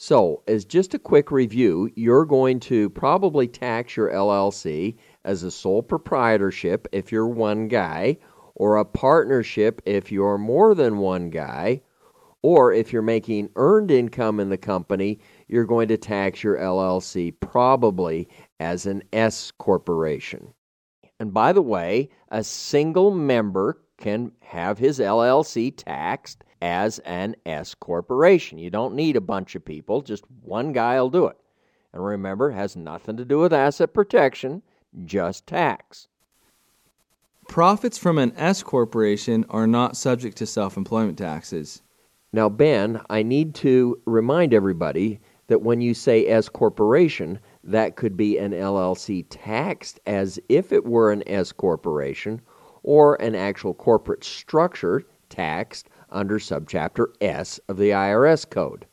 So, as just a quick review, you're going to probably tax your LLC as a sole proprietorship if you're one guy, or a partnership if you're more than one guy, or if you're making earned income in the company, you're going to tax your LLC probably as an S corporation. And by the way, a single member can have his LLC taxed as an S corporation. You don't need a bunch of people, just one guy will do it. And remember, it has nothing to do with asset protection, just tax. Profits from an S corporation are not subject to self-employment taxes. Now, Ben, I need to remind everybody that when you say S corporation, that could be an LLC taxed as if it were an S corporation, or an actual corporate structure taxed under subchapter S of the IRS code.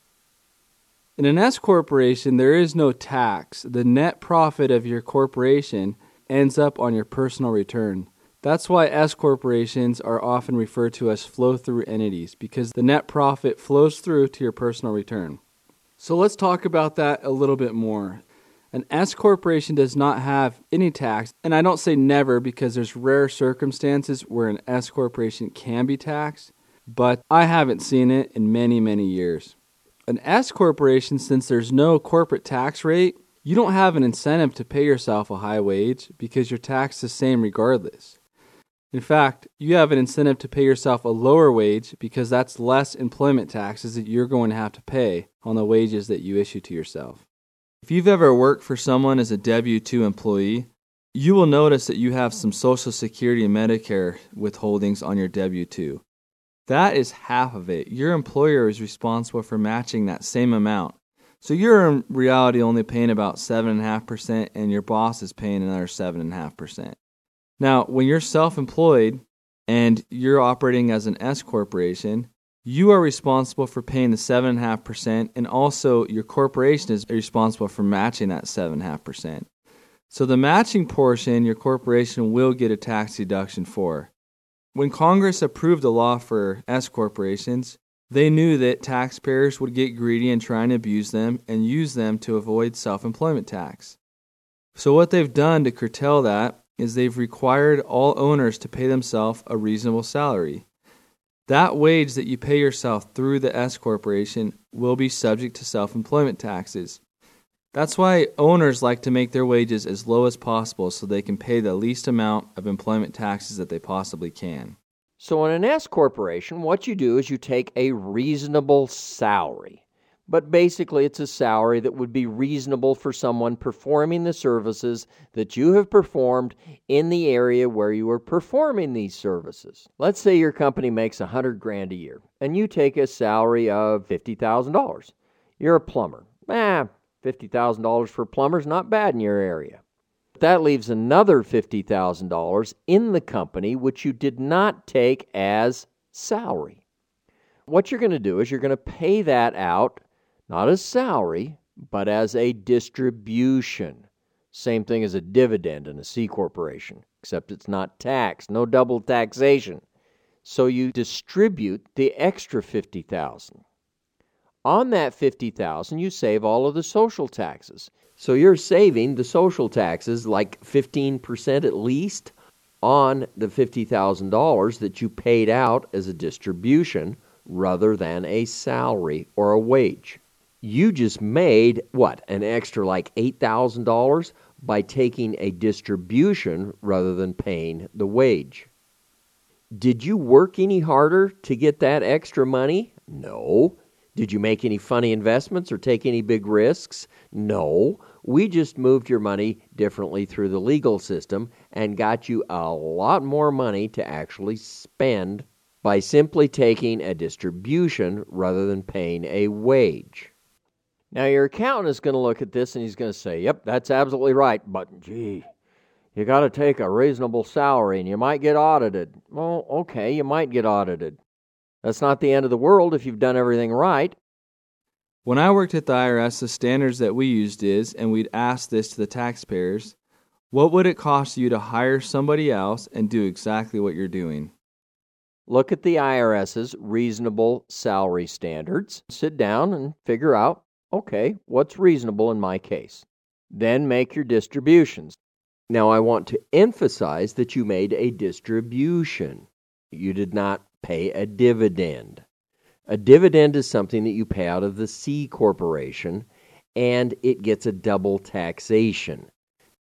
In an S corporation, there is no tax. The net profit of your corporation ends up on your personal return. That's why S corporations are often referred to as flow-through entities, because the net profit flows through to your personal return. So let's talk about that a little bit more. An S corporation does not have any tax, and I don't say never because there's rare circumstances where an S corporation can be taxed, but I haven't seen it in many, many years. An S corporation, since there's no corporate tax rate, you don't have an incentive to pay yourself a high wage because you're taxed the same regardless. In fact, you have an incentive to pay yourself a lower wage because that's less employment taxes that you're going to have to pay on the wages that you issue to yourself. If you've ever worked for someone as a W-2 employee, you will notice that you have some Social Security and Medicare withholdings on your W-2. That is half of it. Your employer is responsible for matching that same amount. So you're in reality only paying about 7.5%, and your boss is paying another 7.5%. Now, when you're self-employed and you're operating as an S corporation, you are responsible for paying the 7.5%, and also your corporation is responsible for matching that 7.5%. So the matching portion your corporation will get a tax deduction for. When Congress approved the law for S corporations, they knew that taxpayers would get greedy and try and abuse them and use them to avoid self-employment tax. So what they've done to curtail that is they've required all owners to pay themselves a reasonable salary. That wage that you pay yourself through the S corporation will be subject to self-employment taxes. That's why owners like to make their wages as low as possible so they can pay the least amount of employment taxes that they possibly can. So in an S corporation, what you do is you take a reasonable salary. But basically, it's a salary that would be reasonable for someone performing the services that you have performed in the area where you are performing these services. Let's say your company makes $100,000 a year, and you take a salary of $50,000. You're a plumber. $50,000 for a plumber is not bad in your area. That leaves another $50,000 in the company, which you did not take as salary. What you're going to do is you're going to pay that out, not as salary, but as a distribution. Same thing as a dividend in a C corporation, except it's not taxed, no double taxation. So you distribute the extra $50,000. On that $50,000, you save all of the social taxes. So you're saving the social taxes, like 15% at least, on the $50,000 that you paid out as a distribution rather than a salary or a wage. You just made, an extra like $8,000 by taking a distribution rather than paying the wage. Did you work any harder to get that extra money? No. Did you make any funny investments or take any big risks? No. We just moved your money differently through the legal system and got you a lot more money to actually spend by simply taking a distribution rather than paying a wage. Now, your accountant is going to look at this and he's going to say, yep, that's absolutely right, but gee, you got to take a reasonable salary and you might get audited. Well, okay, you might get audited. That's not the end of the world if you've done everything right. When I worked at the IRS, the standards that we used is, and we'd ask this to the taxpayers, what would it cost you to hire somebody else and do exactly what you're doing? Look at the IRS's reasonable salary standards. Sit down and figure out Okay, what's reasonable in my case? Then make your distributions. Now, I want to emphasize that you made a distribution. You did not pay a dividend. A dividend is something that you pay out of the C corporation, and it gets a double taxation.